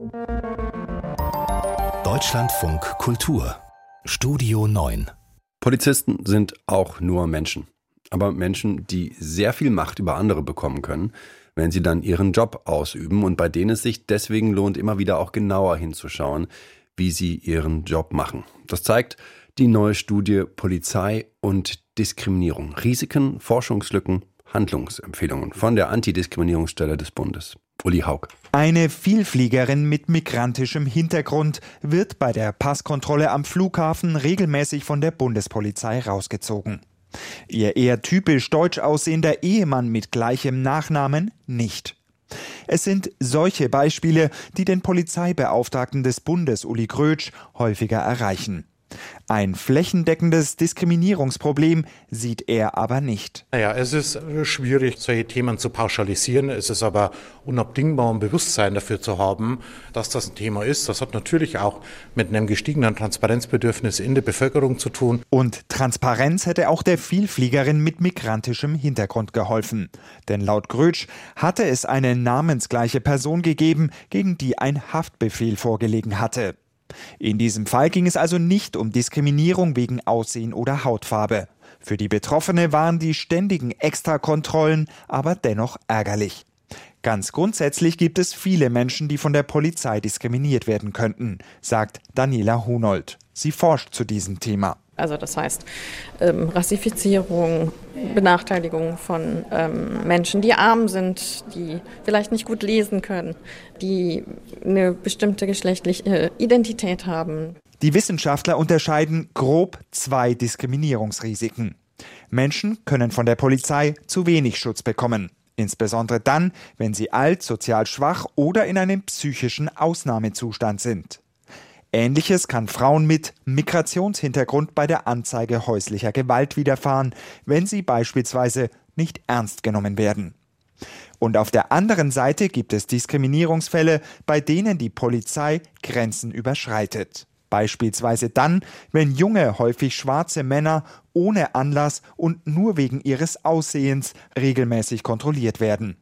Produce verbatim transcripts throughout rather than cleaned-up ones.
Deutschlandfunk Kultur Studio neun. Polizisten sind auch nur Menschen. Aber Menschen, die sehr viel Macht über andere bekommen können, wenn sie dann ihren Job ausüben und bei denen es sich deswegen lohnt, immer wieder auch genauer hinzuschauen, wie sie ihren Job machen. Das zeigt die neue Studie Polizei und Diskriminierung. Risiken, Forschungslücken, Handlungsempfehlungen von der Antidiskriminierungsstelle des Bundes. Uli Haug. Eine Vielfliegerin mit migrantischem Hintergrund wird bei der Passkontrolle am Flughafen regelmäßig von der Bundespolizei rausgezogen. Ihr eher typisch deutsch aussehender Ehemann mit gleichem Nachnamen nicht. Es sind solche Beispiele, die den Polizeibeauftragten des Bundes, Uli Grötsch, häufiger erreichen. Ein flächendeckendes Diskriminierungsproblem sieht er aber nicht. Naja, es ist schwierig, solche Themen zu pauschalisieren. Es ist aber unabdingbar, ein Bewusstsein dafür zu haben, dass das ein Thema ist. Das hat natürlich auch mit einem gestiegenen Transparenzbedürfnis in der Bevölkerung zu tun. Und Transparenz hätte auch der Vielfliegerin mit migrantischem Hintergrund geholfen. Denn laut Grötsch hatte es eine namensgleiche Person gegeben, gegen die ein Haftbefehl vorgelegen hatte. In diesem Fall ging es also nicht um Diskriminierung wegen Aussehen oder Hautfarbe. Für die Betroffene waren die ständigen Extrakontrollen aber dennoch ärgerlich. Ganz grundsätzlich gibt es viele Menschen, die von der Polizei diskriminiert werden könnten, sagt Daniela Hunold. Sie forscht zu diesem Thema. Also das heißt ähm, Rassifizierung, Benachteiligung von ähm, Menschen, die arm sind, die vielleicht nicht gut lesen können, die eine bestimmte geschlechtliche Identität haben. Die Wissenschaftler unterscheiden grob zwei Diskriminierungsrisiken. Menschen können von der Polizei zu wenig Schutz bekommen. Insbesondere dann, wenn sie alt, sozial schwach oder in einem psychischen Ausnahmezustand sind. Ähnliches kann Frauen mit Migrationshintergrund bei der Anzeige häuslicher Gewalt widerfahren, wenn sie beispielsweise nicht ernst genommen werden. Und auf der anderen Seite gibt es Diskriminierungsfälle, bei denen die Polizei Grenzen überschreitet. Beispielsweise dann, wenn junge, häufig schwarze Männer ohne Anlass und nur wegen ihres Aussehens regelmäßig kontrolliert werden.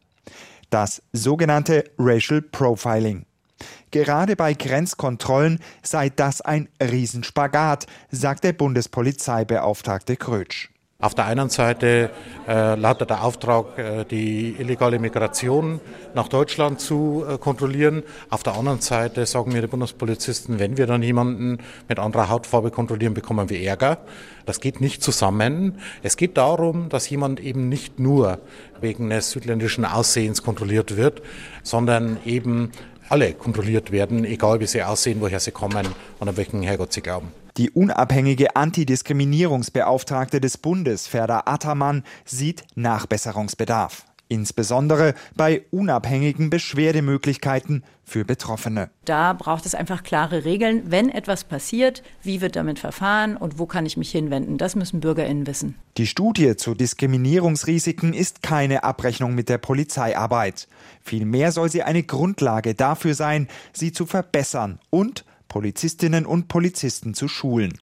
Das sogenannte Racial Profiling. Gerade bei Grenzkontrollen sei das ein Riesenspagat, sagt der Bundespolizeibeauftragte Grötsch. Auf der einen Seite äh, lautet der Auftrag, äh, die illegale Migration nach Deutschland zu äh, kontrollieren. Auf der anderen Seite sagen mir die Bundespolizisten, wenn wir dann jemanden mit anderer Hautfarbe kontrollieren, bekommen wir Ärger. Das geht nicht zusammen. Es geht darum, dass jemand eben nicht nur wegen des südländischen Aussehens kontrolliert wird, sondern eben alle kontrolliert werden, egal wie sie aussehen, woher sie kommen und an welchen Herrgott sie glauben. Die unabhängige Antidiskriminierungsbeauftragte des Bundes, Ferda Ataman, sieht Nachbesserungsbedarf. Insbesondere bei unabhängigen Beschwerdemöglichkeiten für Betroffene. Da braucht es einfach klare Regeln. Wenn etwas passiert, wie wird damit verfahren und wo kann ich mich hinwenden? Das müssen BürgerInnen wissen. Die Studie zu Diskriminierungsrisiken ist keine Abrechnung mit der Polizeiarbeit. Vielmehr soll sie eine Grundlage dafür sein, sie zu verbessern und Polizistinnen und Polizisten zu schulen.